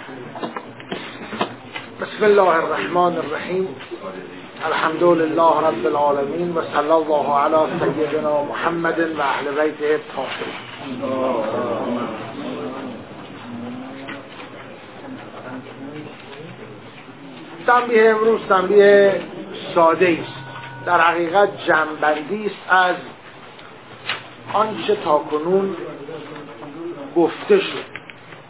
بسم الله الرحمن الرحیم. الحمد لله رب العالمین و صلی الله علی سیدنا محمد و اهل بیته الطاهرین. تنبیه امروز تنبیه ساده است، در حقیقت جمع‌بندی است از آنچه تاکنون گفته شد.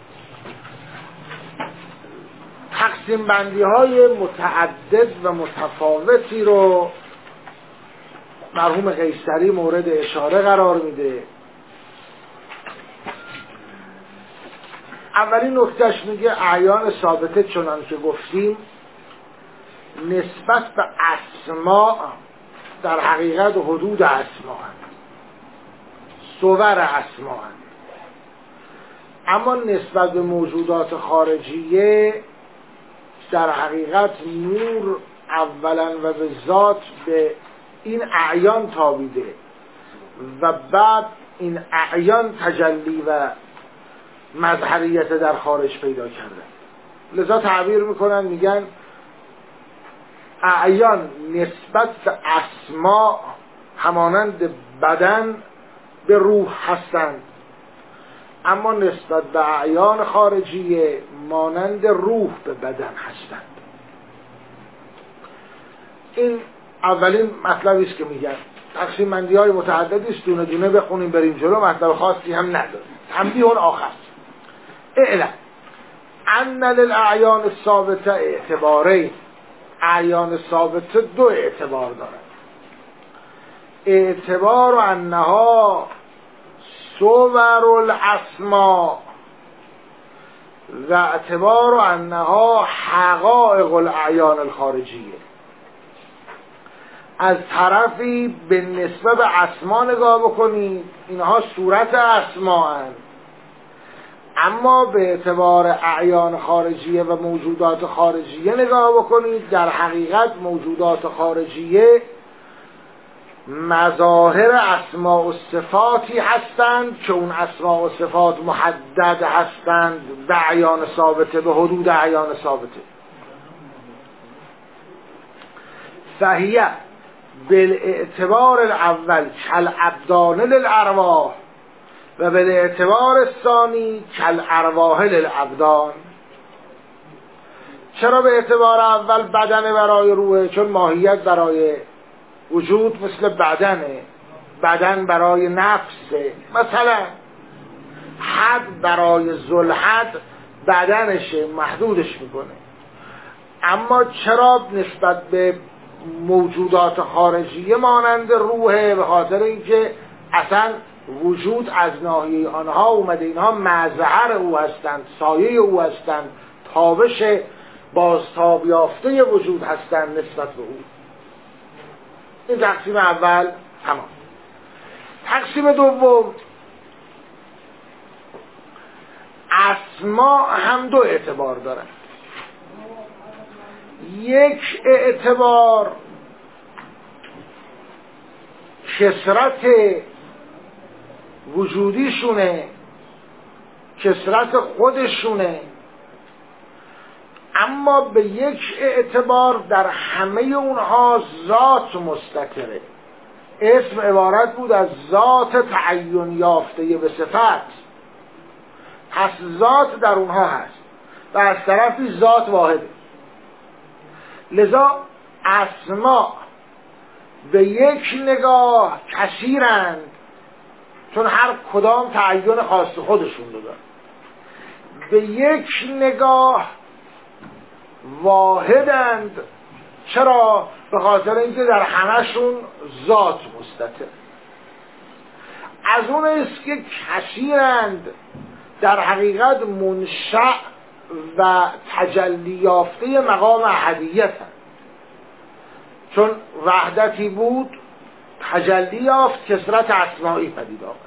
تقسیم بندی های متعدد و متفاوتی رو مرحوم قیصری مورد اشاره قرار میده. اولین نکتهش میگه اعیان ثابته چنان که گفتیم نسبت به اسماء در حقیقت حدود اسماء هست، صور اسماء هست. اما نسبت به موجودات خارجیه در حقیقت نور اولا و به ذات به این اعیان تابیده و بعد این اعیان تجلی و مظهریت در خارج پیدا کرده. لذا تعبیر میکنن میگن اعیان نسبت به اسماء همانند بدن به روح هستند، اما نسبت به اعیان خارجیه مانند روح به بدن هستند. این اولین مطلبی است که میگن. تقسیم بندی های متعددی است، دونه دونه بخونیم بریم جلو، مطلب خاصی هم نداره. تنبیه آخر اعلم ان للاعیان الثابته اعتبارین. اعیان ثابته دو اعتبار دارند. اعتبار انها صور الاسماء و اعتبار انها حقائق الاعیان الخارجیه. از طرفی به نسبت به اسما نگاه بکنید، اینها صورت اسما هستند، اما به اعتبار اعیان خارجیه و موجودات خارجیه نگاه بکنید، در حقیقت موجودات خارجیه مظاهر اسماء و صفاتی هستند که اون اسماء و صفات محدد هستند به اعیان ثابته، به حدود اعیان ثابته. فهیه بالاعتبار الاول کالابدان للارواح و بالاعتبار الثانی کالارواح للابدان. چرا به اعتبار اول بدن برای روحه؟ چون ماهیت برای وجود مثل بدنه، بدن برای نفسه. مثلا حد برای ذوالحد بدنشه، محدودش میکنه. اما چرا نسبت به موجودات خارجیه مانند روحه؟ به خاطر اینکه اصلا وجود از ناحیه آنها اومده، اینها مظهر او هستند، سایه او هستند، تابش بازتاب یافته وجود هستند نسبت به او. این تقسیم اول تمام. تقسیم دوم، اسما هم دو اعتبار دارند. یک اعتبار کثرت وجودیشونه، کثرت خودشونه، اما به یک اعتبار در همه اونها ذات مستتره. اسم عبارت بود از ذات تعین یافته به صفت، پس ذات در اونها هست و از طرفی ذات واحده. لذا اسما به یک نگاه کثیرند، چون هر کدام تعین خاص خودشون رو دارن. به یک نگاه واحدند. چرا؟ به خاطر اینکه در همشون ذات مستتر. از اون است که کثیرند، در حقیقت منشأ و تجلی یافته مقام احدیت هست. چون وحدتی بود تجلی یافت، کثرت اسمائی پدید آمد.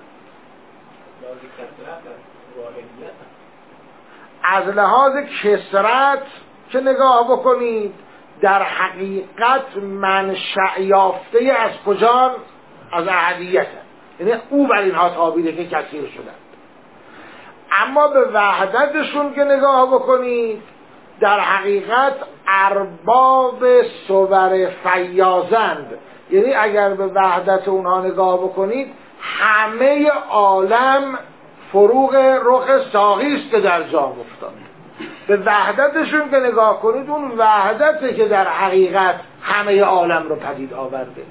از لحاظ کثرت که نگاه بکنید، در حقیقت منشأ یافته از کجان؟ از احدیت هست. یعنی او بر اینها تابیده که کثیر شدند. اما به وحدتشون که نگاه بکنید در حقیقت ارباب صور فیاضند. یعنی اگر به وحدت اونها نگاه بکنید همه عالم فروغ رخ ساقی است که در جام افتاد. به وحدتشون که نگاه کنید اون وحدته که در حقیقت همه عالم رو پدید آورده.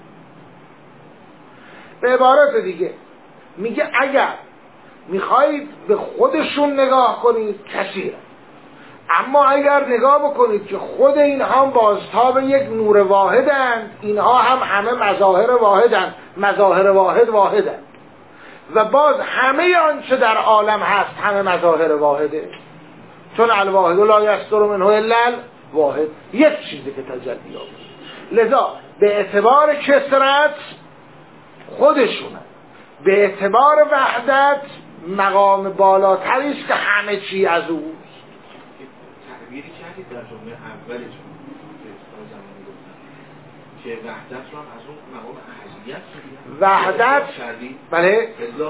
به عبارت دیگه میگه اگر میخواهید به خودشون نگاه کنید کثیره، اما اگر نگاه بکنید که خود اینها بازتاب یک نور واحدند، اینها هم همه مظاهر واحدند، مظاهر واحدند و باز همه آنچه در عالم هست همه مظاهر واحده، چون الواحد لا یصدر منه الا الواحد، یک چیزی که تجلی یافته. لذا به اعتبار کثرت خودشونه، به اعتبار وحدت مقام بالاتری است که همه چی از او. تعبیری کردید در جمله اولتون که وحدت رو هم از اون مقام احدیت وحدت بله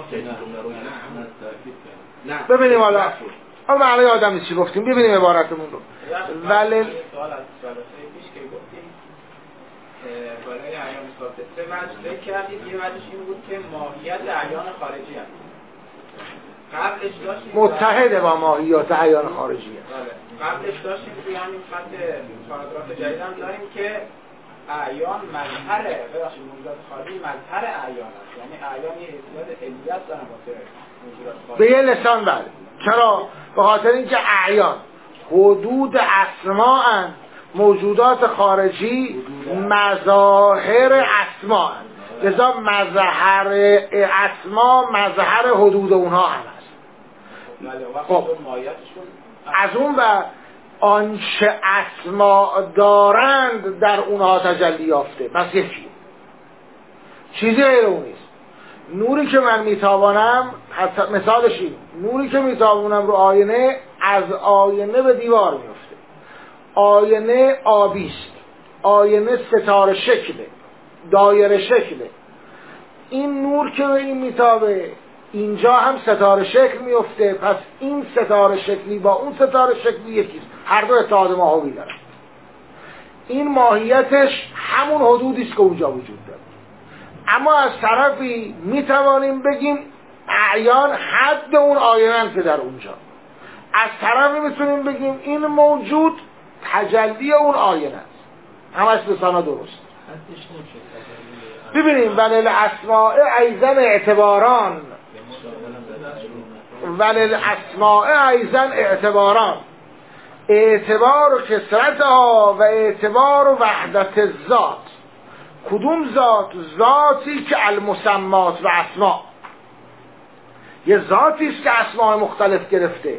نه ببینیم حالا معنی آدم چی گفتیم، ببینیم عبارتمون رو. ولی سوال از جلسه پیش که گفتیم بالای اعیان ثابته سه وجه کردید، یه وجهش این بود که ماهیت اعیان خارجی هست. قبلش داشتیم متحده با ماهیت اعیان خارجی هست. قبلش داشتیم توی همین خط پاراگراف جدید هم داریم که اعیان مظهر ببخشید موجودات خارجی مظهر اعیان است، یعنی اعیان یه حیثیت علیت دارن واسه موجودات خارجی. به یه لسان بله. چرا؟ به خاطر اینکه اعیان حدود اسماء، موجودات خارجی مظاهر اسماء، لذا مظهر اسما مظهر حدود اونها هم هست. خب از اون و آنچه اسما دارند در اونها تجلی یافته، پس یکی چیزی غیر اون نیست. نوری که من میتابانم، مثالش این، نوری که میتابونم رو آینه، از آینه به دیوار میفته. آینه آبیست، آینه ستاره شکله، دایره شکله. این نور که به این میتابه اینجا هم ستاره شکل میفته، پس این ستاره شکلی با اون ستاره شکلی یکیست، هر دو اتحاد ماهوی دارن. این ماهیتش همون حدودیست که اونجا وجود داره. اما از طرفی میتوانیم بگیم اعیان حد اون آینه که در اونجا، از طرفی میتونیم بگیم این موجود تجلی اون آینه است. همش لسانا درست. ببینیم ولی الاسماء ایضا اعتباران، ولی الاسماء ایضا اعتباران، اعتبار و کثرتها و اعتبار و وحدت الذات. کدوم ذات؟ ذاتی که المسمات و اسماء، یه ذاتی است که اسماء مختلف گرفته.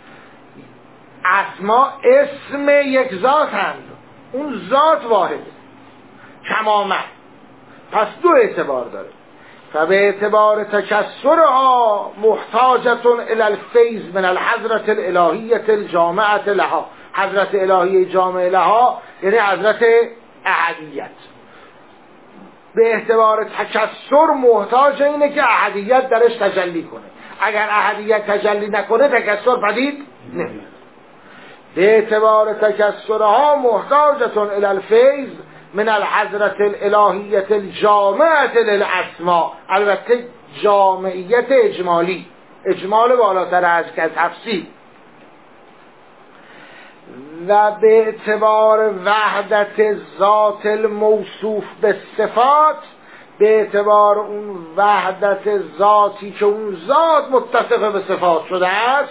اسماء اسم یک ذات هست، اون ذات واحده تماما، پس دو اعتبار داره. فبه اعتبار تکسرها محتاجتون الى الفیض من الحضرت الالهیت الجامعت لها. حضرت الهی جامعه لها یعنی حضرت احدیت. به اعتبار تکسر محتاج اینه که احدیت درش تجلی کنه. اگر احدیت تجلی نکنه تکسر پدید نمیاد. به اعتبار تکسرها محتاجتون الى الفیض من الحضرت الالهیت الجامعت للاسماء. البته جامعیت اجمالی، اجمال بالاتر از که تفصیل. و به اعتبار وحدت ذات الموصوف به صفات، به اعتبار اون وحدت ذاتی که اون ذات متصف به صفات شده است،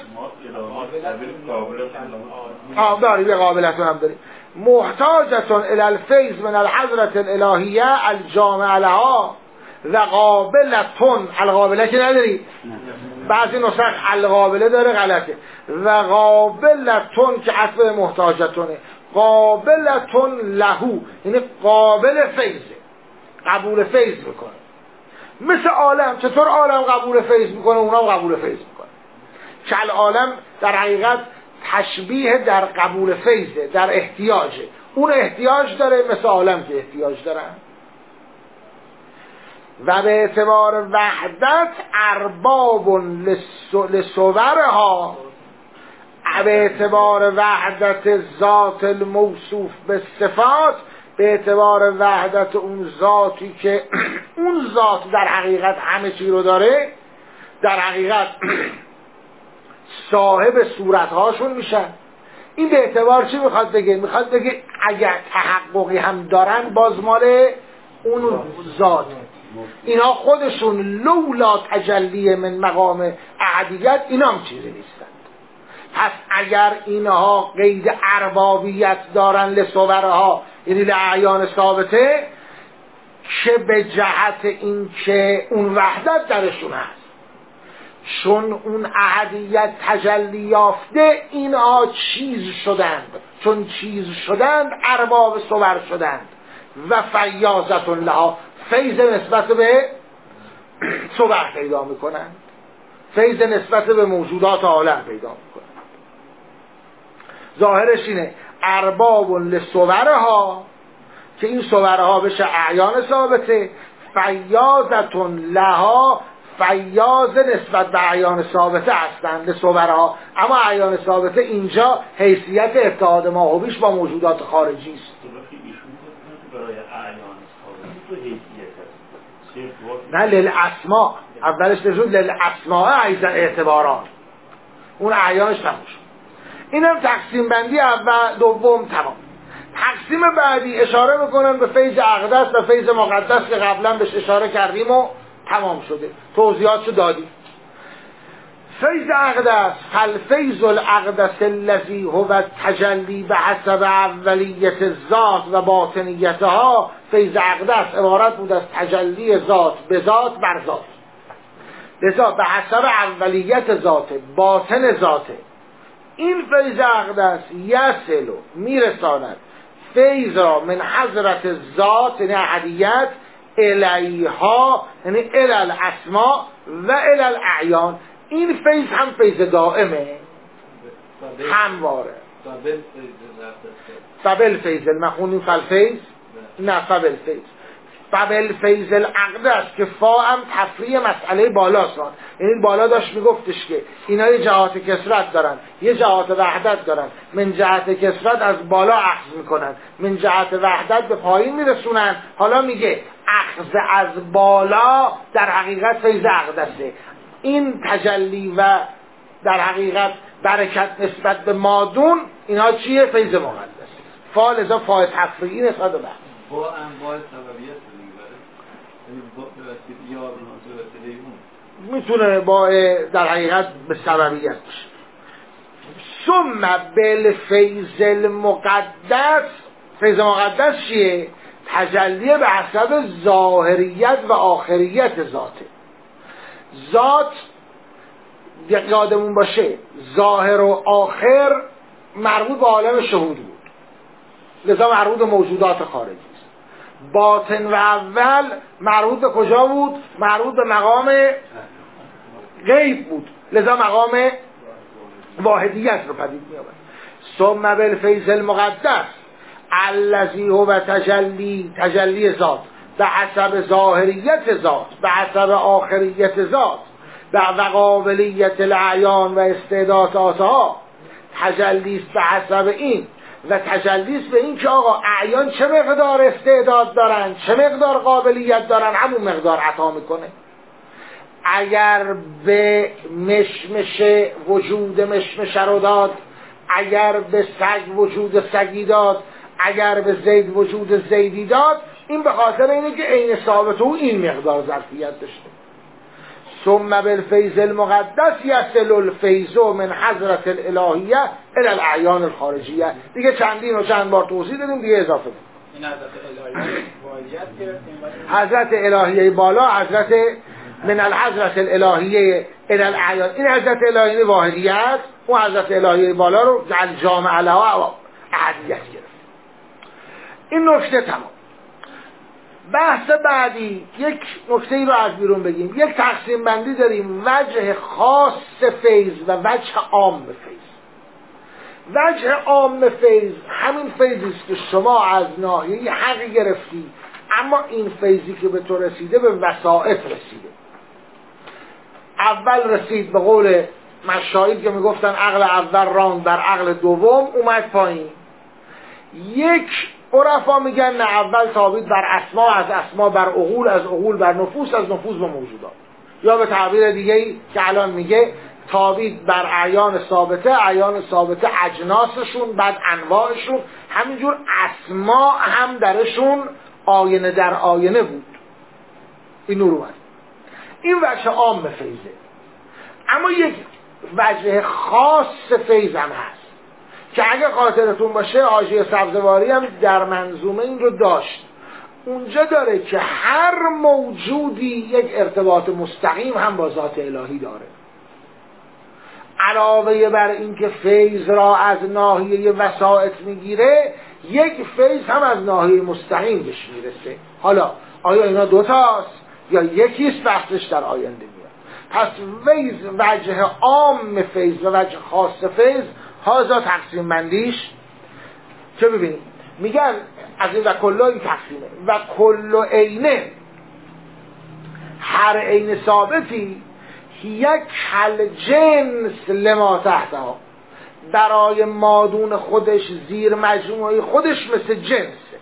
داریم یه قابلتون هم داریم. محتاجتون الى الفیض من الحضرت الالهیه الجامعه لها و قابلتون، القابله که نداری، بعضی نسخ القابله داره غلطه، و قابلتون که عطف محتاجتونه، قابلتون لهو یعنی قابل فیضه، قبول فیض میکنه. مثل عالم، چطور عالم قبول فیض میکنه اونا قبول فیض میکنه. که العالم در حقیقت تشبیه در قبول فیضه، در احتیاجه. اون احتیاج داره مثل عالم که احتیاج دارن. و به اعتبار وحدت ارباب لصورها، به اعتبار وحدت ذات الموصوف به صفات، به اعتبار وحدت اون ذاتی که اون ذات در حقیقت همه چی رو داره، در حقیقت صاحب صورتهاشون میشن. این به اعتبار چی میخواد بگه؟ میخواد بگه اگر تحققی هم دارن باز مال اون ذات، اینا خودشون لولا تجلی من مقام احدیت اینا هم چیزی نیستن. پس اگر اینها قید اربابیت دارن لصورها، یعنی لعیان ثابته، که به جهت این که اون وحدت درشون هست، چون اون احدیت تجلی یافته اینها چیز شدند، چون چیز شدند ارباب صور شدند و فیاضت لها، فیض نسبت به صور پیدا میکنند، فیض نسبت به موجودات عالم پیدا میکنند. ظاهرش اینه ارباب لصورها، که این صورها بشه اعیان ثابته، فیاضت لها، فیاض نسبت به اعیان ثابته هستند لصورها، اما اعیان ثابته اینجا حیثیت اتحاد ماهویش با موجودات خارجی است. برای اعیان ثابته تو حیثیت هست، نه للاسماء، اولش نشود للاسماء ایضا اعتبارات، اون اعیانش تموم شد. اینم تقسیم بندی اول. دوم تمام. تقسیم بعدی اشاره میکنن به فیض اقدس و فیض مقدس که قبلا بهش اشاره کردیم و تمام شده، توضیحاتشو دادیم. فیض اقدس، فالفیض الاقدس الذی هو تجلی به حسب اولیت الذات و باطنیتها. فیض اقدس عبارت بود از تجلی ذات به ذات بر ذات، لذا به حسب اولیت ذات، باطن ذاته. این فیض اقدس یصل میرساند فیض را من حضرت ذات یعنی احدیت الیها یعنی الی الاسماء و الی الاعیان. این فیض هم فیض دائمه، همواره. فبل فیض المخونین فالفیض، نه فبل فیض، فبل فیض الاقدس که فا هم تفریع مسئله بالاست. یعنی بالا داشت میگفتش که اینا یه جهات کسرت دارن، یه جهات وحدت دارن، من جهت کسرت از بالا اخذ میکنن، من جهت وحدت به پایین میرسونن. حالا میگه اخذ از بالا در حقیقت فیض اقدسه. این تجلی و در حقیقت برکت نسبت به مادون، اینا چیه؟ فیض مقدس. فا لذا فا تفریعی نسبت به با انواع سببیت یا میتونه با در حقیقت به سببیت باشه. ثم بالفیض المقدس، فیض مقدس چیه؟ تجلی به حسب ظاهریت و آخریت ذاته. ذات یادمون باشه ظاهر و آخر مربوط به عالم شهود بود، لذا مربوط به موجودات خارجی است. باطن و اول مربوط به کجا بود؟ مربوط به مقام غیب بود، لذا مقام واحدیت رو پدید می آورد. ثم بالفیض المقدس الذی هو تجلی ذات به حسب ظاهریت ذات، به حسب آخریت ذات، به قابلیت الاعیان و استعداداتها. تجلیست به حسب این و تجلیست به این که آقا اعیان چه مقدار استعداد دارن، چه مقدار قابلیت دارن، همون مقدار عطا میکنه. اگر به مشمش وجود مشمش رو داد، اگر به سگ وجود سگی داد، اگر به زید وجود زیدی داد، این به خاطر اینه که عین ثابت او این مقدار ظرفیت داشته. ثم بالفیض المقدس یصل الفیض من حضرت الالهیه الی الاعیان الخارجیه. دیگه چندین و چند بار توضیح دادیم، دیگه اضافه بود. این حضرت الهیه واجد گرفتیم، حضرت الهیه بالا، حضرت من الحضرت الالهیه الی الاعیان. این حضرت الهیه واحدیت، اون حضرت الهیه بالا رو جامع لها احدیت گرفت. این نکته تمام. بحث بعدی یک نکته ای رو از بیرون بگیم. یک تقسیم بندی داریم، وجه خاص فیض و وجه عام فیض. وجه عام فیض همین فیضی است که شما از ناحیه حق گرفتی اما این فیضی که به تو رسیده به وسائط رسیده. اول رسید به قول مشایخ که میگفتن عقل اول راند بر عقل دوم، اومد پایین. یک عرفا میگن نه، اول تابید بر اسما، از اسما بر عقول، از عقول بر نفوس، از نفوس به موجودات. یا به تعبیر دیگه‌ای که الان میگه تابید بر اعیان ثابته، اعیان ثابته اجناسشون، بعد انواعشون، همینجور اسما هم درشون آینه در آینه بود. این نور اومد. این وجه عام فیضه. اما یک وجه خاص فیض هم هست که اگه خاطرتون باشه حاشیه سبزواری هم در منظومه این رو داشت. اونجا داره که هر موجودی یک ارتباط مستقیم هم با ذات الهی داره. علاوه بر این که فیض را از ناحیه وسائط میگیره، یک فیض هم از ناحیه مستقیم بهش میرسه. حالا آیا اینا دوتاست یا یکیست؟ بحثش در آینده میاد. پس فیض، وجه عام فیض و وجه خاص فیض، هازا تقسیم بندیش چه ببینیم؟ میگن از این و کلا این تقسیمه و کل عینه، هر عین ثابتی یک کل جنس لما تحتها، برای مادون خودش زیر مجموعه خودش مثل جنسه.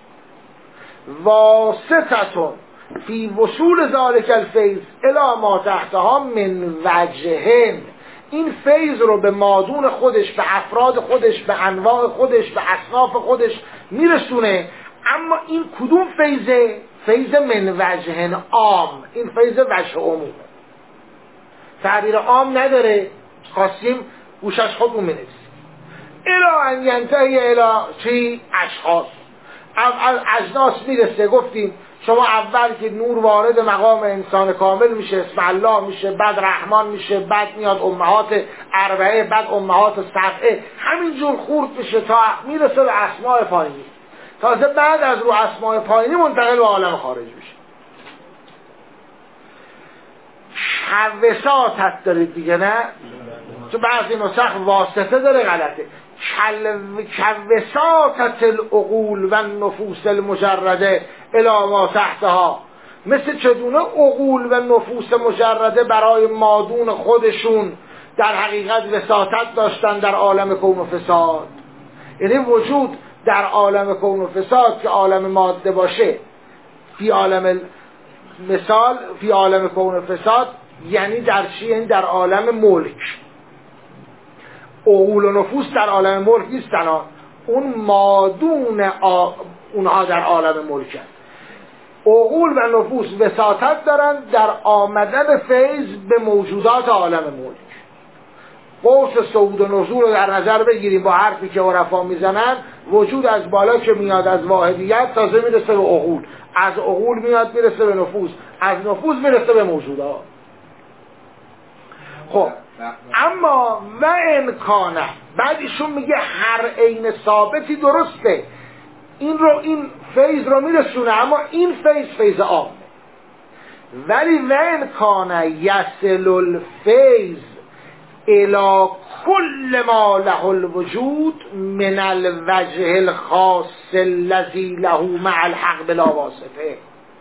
واسطتون فی وصول ذالک الفیض الی ما تحتها من وجهن، این فیض رو به مادون خودش، به افراد خودش، به انواع خودش، به اصناف خودش میرسونه. اما این کدوم فیضه؟ فیض من وجهن عام، این فیض وجه عمومه، تعبیر عام نداره، خواستیم گوشش خودمون بنویسیم. الی ان ینتهی الی چی؟ اشخاص. از اجناس میرسه. گفتیم شما اول که نور وارد مقام انسان کامل میشه، اسم الله میشه، بعد رحمان میشه، بعد میاد امهات اربعه، بعد امهات سبعه، همینجور خورد میشه تا میرسه به اسماء پایینی. تازه بعد از رو اسماء پایینی منتقل به عالم خارج میشه. وساطت دارید دیگه، نه؟ چون بعضی نسخ واسطه داره، غلطه. وساطت العقول و نفوس المجرده الی ما تحتها، مثل چدونه عقول و نفوس مجرده برای مادون خودشون در حقیقت وساطت داشتن در عالم کون و فساد. یعنی وجود در عالم کون و فساد که عالم ماده باشه، فی عالم مثال فی عالم کون و فساد، یعنی در چی؟ یعنی در عالم ملک. عقول و نفوس در عالم ملک نیستن، اون مادون اونها در عالم ملک هست. عقول و نفوس وساطت دارن در آمدن فیض به موجودات عالم ملک. قوس صعود و نزول رو در نظر بگیریم با حرفی که عرفا میزنن، وجود از بالا که میاد از واحدیت تازه میرسه به عقول، از عقول میاد میرسه به نفوس، از نفوس میرسه به موجودات. خب اما و امکانه، بعد ایشون میگه هر عین ثابتی درسته، این فیض رو میرسونه، اما این فیض عامه. ولی و امکانه یصل الفیض الی کل ما له الوجود من الوجه الخاص الذی له مع الحق بلا واسطه.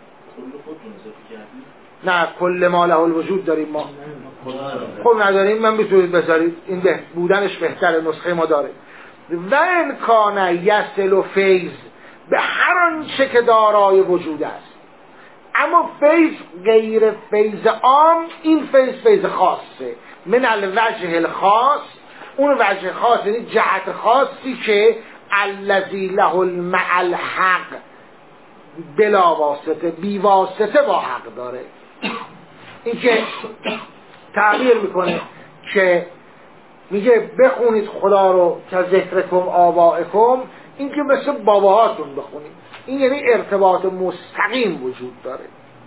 نه، کل ما له الوجود داریم ما. خب نداریم، من میتونید بذارید، این بودنش بهتره، نسخه ما داره. و امکانه یصل و فیض به هر آنچه که دارای وجود است. اما فیض غیر فیض عام، این فیض خاصه، من الوجه الخاص، اون وجه خاص یعنی جهت خاصی که الذی له مع الحق بلا واسطه، بی واسطه با حق داره. این که تعبیر میکنه که میگه بخونید خدا رو که ذکرکم آبائکم، این که مثل باباهاتون بخونید، این یعنی ارتباط مستقیم وجود داره.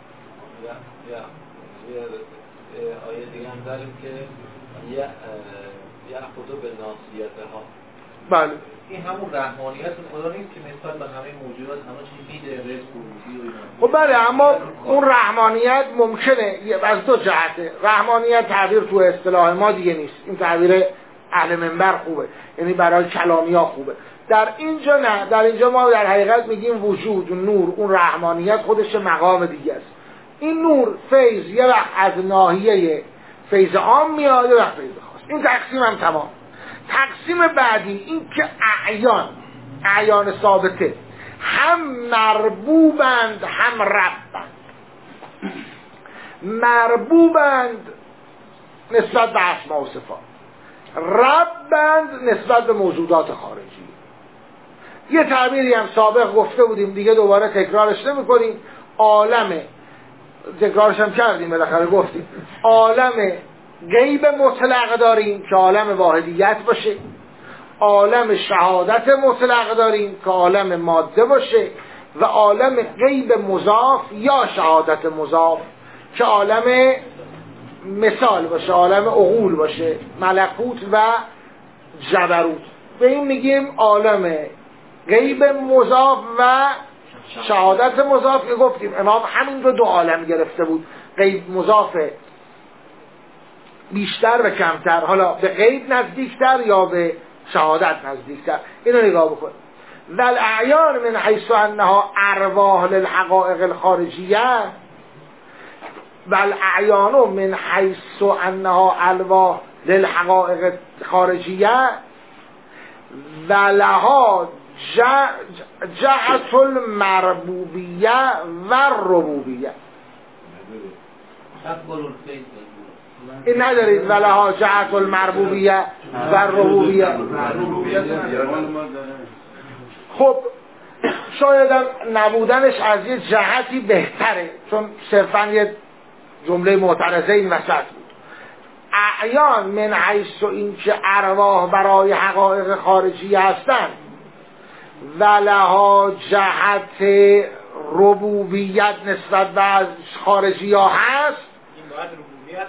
آیه دیگه هم داریم که یأخذ بالناصیتها. بله، این همون رحمانیت خدا نیست که نسبت به همه موجودات همه چیز میده، رزق و روزی و اینا. خب بله، اما اون رحمانیت ممکنه از دو جهته. رحمانیت تعبیر تو اصطلاح ما دیگه نیست، این تعبیر اهل منبر خوبه، یعنی برای کلامی ها خوبه. در اینجا نه، در اینجا ما در حقیقت میگیم وجود نور، اون رحمانیت خودش مقام دیگه است. این نور فیض یه وقت از ناحیه فیض عام میاد، یه وقت فیض خاص. این تقسیم هم تمام. تقسیم بعدی این که اعیان ثابته هم مربوبند هم ربند. مربوبند نسبت به اسماء و صفات، ربند نسبت به موجودات خارجی. یه تعبیری هم سابق گفته بودیم دیگه دوباره تکرارش نمی کنیم. تکرارش هم کردیم بالاخره گفتیم عالم غیب مطلق داریم که عالم واحدیت باشه، عالم شهادت مطلق داریم که عالم ماده باشه، و عالم غیب مضاف یا شهادت مضاف که عالم مثال باشه، عالم عقول باشه، ملکوت و جبروت. به این میگیم عالم غیب مضاف و شهادت مضاف که گفتیم امام همین رو دو عالم گرفته بود، غیب مضاف بیشتر و کمتر، حالا به غیب نزدیکتر یا به شهادت نزدیکتر. اینو نگاه بکنیم. و الاعیان من حیث انها ارواح للحقائق الخارجیه، و الاعیان من حیث انها ارواح للحقائق الخارجیه و لها جهت المربوبیه و الربوبیه. این ندارید ولها جهت المربوبیه و الربوبیه. خب شاید نبودنش از یه جهتی بهتره، چون صرفا یه جمله معترضه این وسط بود. اعیان من حیث این که ارواح برای حقایق خارجی هستند و لها جهت ربوبیت نسبت به خارجی ها هست. این باید ربوبیت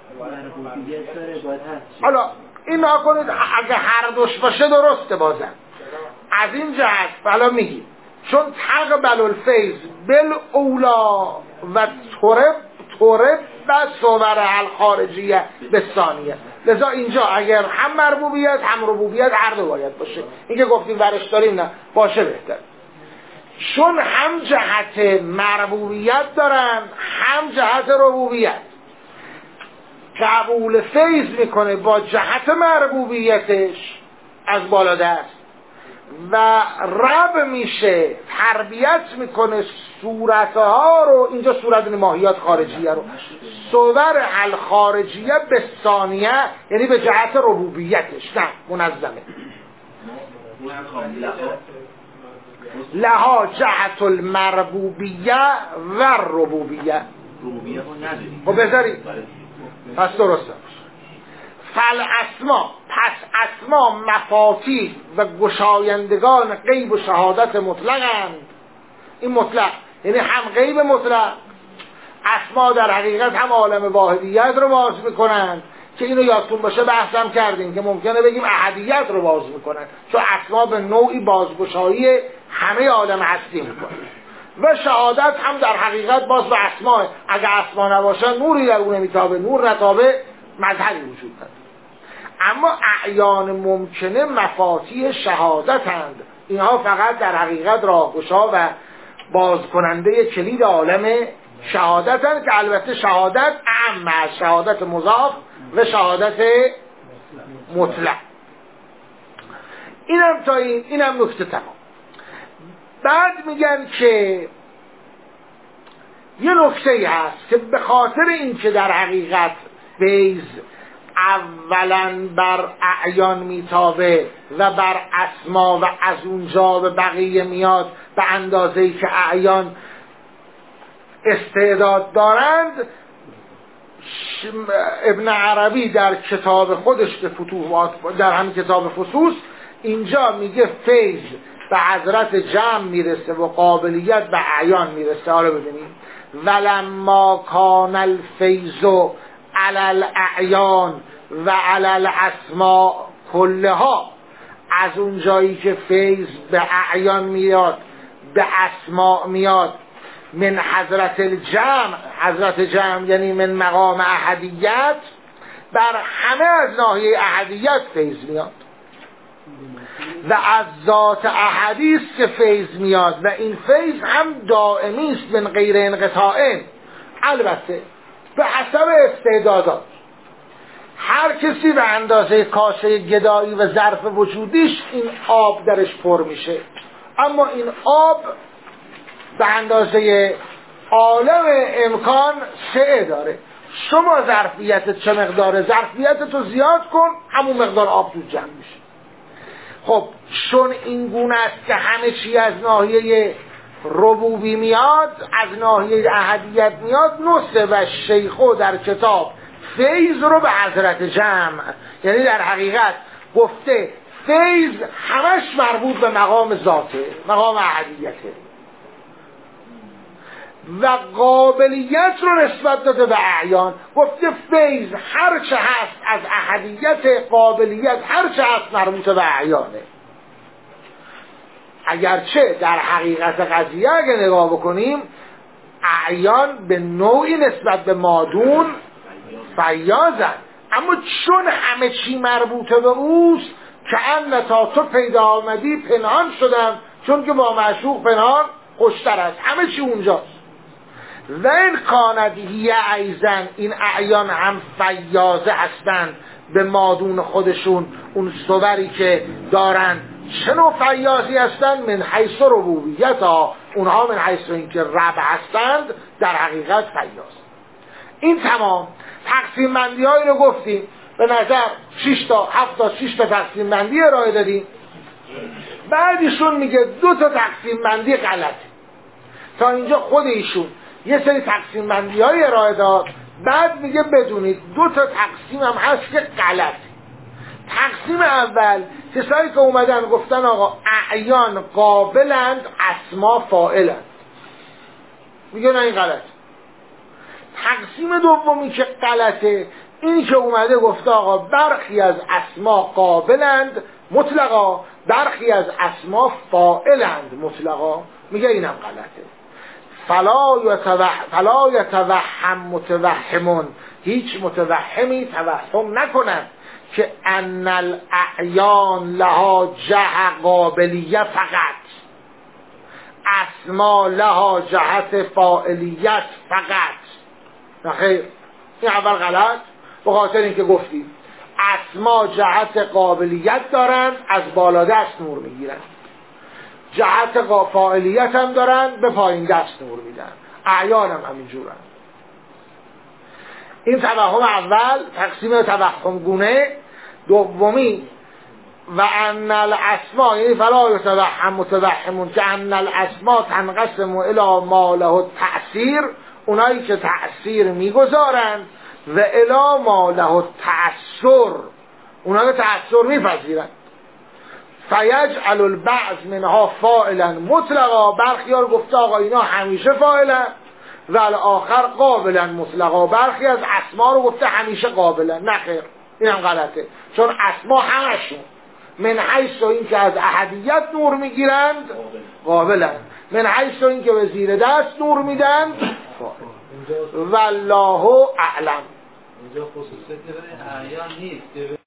باشه. حالا این نکنید اگه هر دوش باشه درسته بازن. از این جهت فلا میگیم چون تقبل الفیض بالاولا و ترب و صور الخارجیه به ثانیه. لذا اینجا اگر هم مربوبیت هم ربوبیت هر دو باید باشه. این که گفتیم ورش داریم نه باشه بهتر، چون هم جهت مربوبیت دارن هم جهت ربوبیت. قبول فیض میکنه با جهت مربوبیتش از بالا دست و رب میشه تربیت میکنه صورتها رو، اینجا صورت ماهیات خارجیه رو، صور الخارجیه به ثانیه، یعنی به جهت ربوبیتش نه منظمه. لها جهت المربوبیه و ربوبیه. خب بذارید پس درسته. فل اسما، پس اسما مفاتیح و گشایندگان غیب و شهادت مطلقند. این مطلق یعنی هم غیب مطلق، اسما در حقیقت هم عالم واحدیت رو باز میکنند که اینو یادتون باشه بحثم کردیم که ممکنه بگیم احدیت رو باز میکنن، چون اسما به نوعی بازگشایی همه عالم هستی میکنن. و شهادت هم در حقیقت باز به اسما، اگه اسما نباشه نوری در اون نمیتابه، نور نتابه مظهری وجود نداره. اما اعیان ممکنه مفاتیح شهادتند، اینها فقط در حقیقت راهگشا و باز کننده کلید عالم شهادتند که البته شهادت اعم از شهادت مضاف و شهادت مطلق. اینم تا اینم نکته تمام. بعد میگن که یه نکته هست که به خاطر این که در حقیقت فیض اولا بر اعیان میتابه و بر اسما و از اونجا به بقیه میاد به اندازه‌ای که اعیان استعداد دارند، ابن عربی در کتاب خودش که فتوحات، در همین کتاب فصوص، اینجا میگه فیض به حضرت جمع میرسه و قابلیت به اعیان میرسه. حالا ببینید ولما کان الفیض علی الاعیان و علی الاسماء کلها، از اون جایی که فیض به اعیان میاد به اسماء میاد، من حضرت الجمع، حضرت جمع یعنی من مقام احدیت، بر همه از ناحیه احدیت فیض میاد. و از ذات احدی است که فیض میاد و این فیض هم دائمی است من غیر انقطاع، البته به حسب استعدادات. هر کسی به اندازه کاسه گدایی و ظرف وجودیش این آب درش پر میشه، اما این آب به اندازه عالم امکان سعه داره. شما ظرفیت چه مقداره؟ ظرفیت تو زیاد کن، همون مقدار آب تو جمع میشه. خب چون این گونه است که همه چی از ناحیه ربوبی میاد، از ناحیه احدیت میاد، نصه و شیخو در کتاب فیض رو به حضرت جمع، یعنی در حقیقت گفته فیض همش مربوط به مقام ذاته، مقام احدیته، و قابلیت رو نسبت داده به اعیان. گفته فیض هرچه هست از احدیت، قابلیت هرچه هست مربوط به اعیانه. اگرچه در حقیقت قضیه اگه نگاه بکنیم، اعیان به نوعی نسبت به مادون فیاضن، اما چون همه چی مربوطه به اوست که ان تا تو پیدا آمدی پنهان شدم، چون که با معشوق پنهان خوشتر است، همه چی اونجاست. و این کاندیه ایزن، این اعیان هم فیاضه هستند به مادون خودشون، اون صوری که دارن. چه نوع فیاضی هستند؟ من حیث ربوبیت ها، اونها من حیث اینکه رب هستند در حقیقت فیاض. این تمام تقسیم بندی هایی رو گفتیم، به نظر 6 تا 7 تا 6 تا تقسیم بندی ارائه دادیم. بعد ایشون میگه 2 تا تقسیم بندی غلطه. تا اینجا خود ایشون یه سری تقسیم بندی های ارائه داد، بعد میگه بدونید 2 تا تقسیم هم هست که غلطه. تقسیم اول کسایی که اومدن گفتن آقا اعیان قابلند، اسما فاعلند، میگه نه این غلط. تقسیم دومی که غلطه این که اومده گفته آقا برخی از اسما قابلند مطلقا، برخی از اسما فاعلند مطلقا، میگه اینم غلطه. فلا یتوهم متوهمون، هیچ متوهمی توهم نکنند که ان الاعیان لها جهت قابلیت فقط، اسما لها جهت فاعلیت فقط. نخیر، این اول غلط، به خاطر اینکه گفتیم اسما جهت قابلیت دارند، از بالا دست نور میگیرند، جهت فاعلیت هم دارند، به پایین دست نور میدن. اعیان هم همینجورن. این توهم اول، تقسیم توهم گونه. دومی و ان الاسما، یعنی فلا یتوهم متوهمون که ان الاسما تنقسم الی ما له تأثیر، اونایی که تأثیر میگذارند، و الی ما له تأثر، اونایی که تأثر میپذیرند. فیجعل البعض منها فاعلا مطلقا، برخیار گفته آقا اینا همیشه فاعلا، و الاخر قابلا مطلقا، برخی از اسما رو گفته همیشه قابلا. نخیر، این هم غلطه، چون اسما همشون من حیث این که از احدیت نور میگیرند قابلا، من حیث این که به زیر دست نور میدند فاعل. والله اعلم. اینجا خصوصیت اعیان نیست.